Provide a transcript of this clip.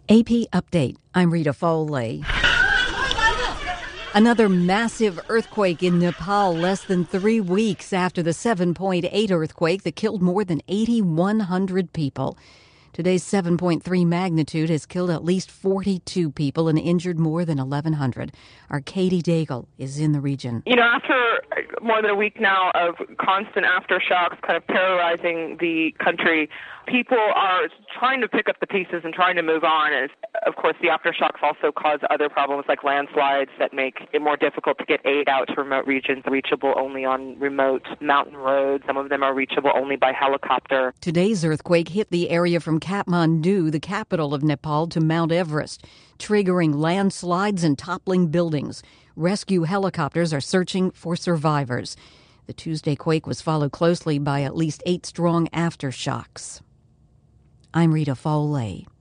AP Update. I'm Rita Foley. Another massive earthquake in Nepal less than 3 weeks after the 7.8 earthquake that killed more than 8,100 people. Today's 7.3 magnitude has killed at least 42 people and injured more than 1,100. Our Katie Daigle is in the region. After more than a week now of constant aftershocks kind of terrorizing the country, people are trying to pick up the pieces and trying to move on. And of course, the aftershocks also cause other problems like landslides that make it more difficult to get aid out to remote regions, reachable only on remote mountain roads. Some of them are reachable only by helicopter. Today's earthquake hit the area from Kathmandu, the capital of Nepal, to Mount Everest, triggering landslides and toppling buildings. Rescue helicopters are searching for survivors. The Tuesday quake was followed closely by at least 8 strong aftershocks. I'm Rita Foley.